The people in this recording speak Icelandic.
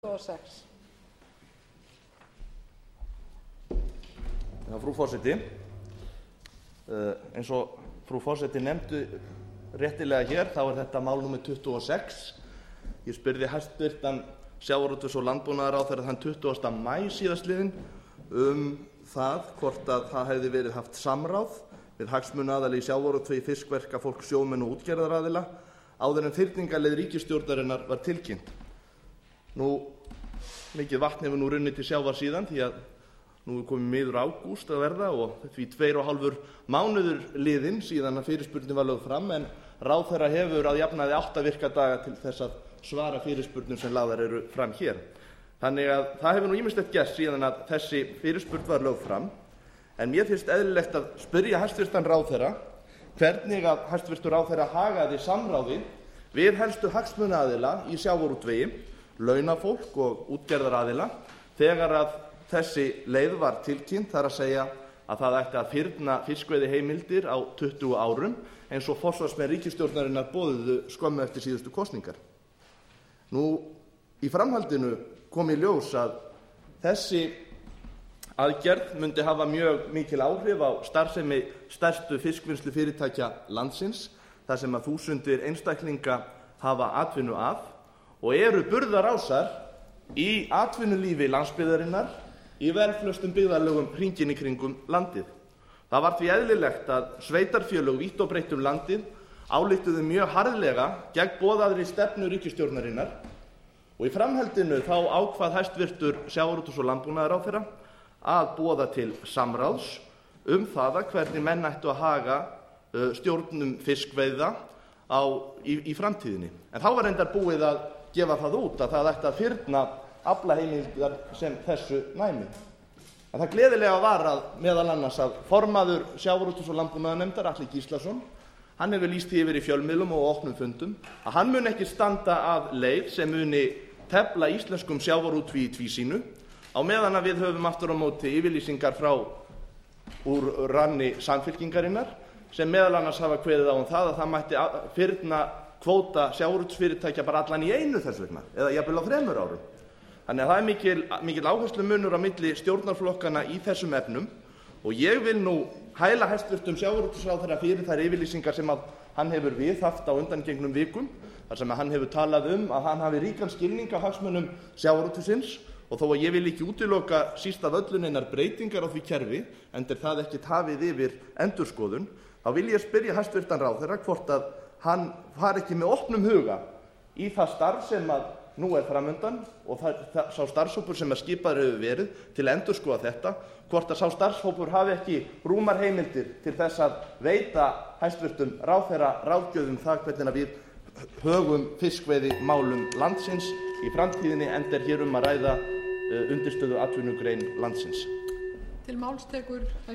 2026. Frú forseti, eins og frú forseti nefndi réttilega hér, þá þetta mál númer 26. Ég spurði hæstvirtan sjávarútvegs- og landbúnaðarráðherra þann 20. maí síðastliðinn það hvort að það hefði verið haft samráð við hagsmunaaðila í sjávarútvegi, fiskverkafólk, sjómenn og útgerðaraðila áður en fyrningarleið ríkisstjórnarinnar var tilkynnt. Mikið vatn hefur nú runnið til sjávar síðan, því að nú er komið miður ágúst að verða og því 2,5 mánuður liðin síðan að fyrirspurnin var lögð fram, en ráðherra hefur að jafnaði 8 virka daga til þess að svara fyrirspurnum sem lagðar eru fram hér. Þannig að það hefur nú ýmislegt gerst síðan að þessi fyrirspurn var lögð fram, en mér finnst eðlilegt að spyrja hæstvirtan ráðherra hvernig að hæstvirtur ráðherra hagaði samráði við helstu hagsmunaaðila í sjávarútvegi, launafólk og útgerðaraðila, þegar að þessi leið var tilkynnt, það er að segja að það ætti að fyrna fiskveiðiheimildir á 20 árum eins og forsvarsmenn ríkisstjórnarinnar boðuðu skömmu eftir síðustu kosningar. Í framhaldinu kom í ljós að þessi aðgerð myndi hafa mjög mikil áhrif á starfsemi stærstu fiskvinnslufyrirtækja landsins, þar sem að þúsundir einstaklinga hafa atvinnu af og eru burðarásar í atvinnulífi landsbyggðarinnar í velflestum byggðarlögum hringinn í kringum landið. Það var því eðlilegt að sveitarfélög vítt og breitt landið ályktuðu mjög harðlega gegn boðaðri stefnu ríkisstjórnarinnar og í framhaldinu þá ákvað hæstvirtur sjávarútvegs- og landbúnaðarráðherra að boða til samráðs það hvernig menn ættu að haga stjórnum fiskveiða í framtíðinni. En þá var reyndar búið að gefa það út að það ætti að fyrna aflaheimildar sem þessu næmi. En það gleðilega var að meðal annars að formaður sjávarútvegs- og landbúnaðarnefndar, Atli Gíslason, hann hefur lýst því yfir í fjölmiðlum og opnum fundum að hann mun ekki standa að leið sem muni tefla íslenskum sjávarútvegi í tvísýnu, á meðan að við höfum aftur á móti yfirlýsingar frá úr ranni Samfylkingarinnar sem meðal annars hafa kveðið á það að það mætti fyrna kvóta sjávarútvegsfyrirtækja bara allan í einu þess vegna, eða jafnvel á 3 árum. Þannig að það er mikil áherslumunur á milli stjórnarflokkana í þessum efnum og ég vil nú hæla hæstvirtum sjávarútvegsráðherra fyrir þær yfirlýsingar sem að hann hefur viðhaft á undangengnum vikum, þar sem að hann hefur talað að hann hafi ríkan skilning á hagsmunum sjávarútvegsins og þó að ég vil ekki útiloka síst af öllu neinar breytingar á því kerfi, enda er það ekkert hafið yfir endurskoðun, þá vil ég spyrja hæstvirtan ráðherra hvort að hann fari ekki með opnum huga í það starf sem að nú er framundan og sá starfshópur sem skipaður hefur verið til að endurskoða þetta, hvort að sá starfshópur hafi ekki rúmar heimildir til þess að veita hæstvirtum ráðherra ráðgjöf það hvernig að við högum fiskveiðimálum landsins í framtíðinni, enda er hér að ræða undirstöðu atvinnugrein landsins. Til máls tekur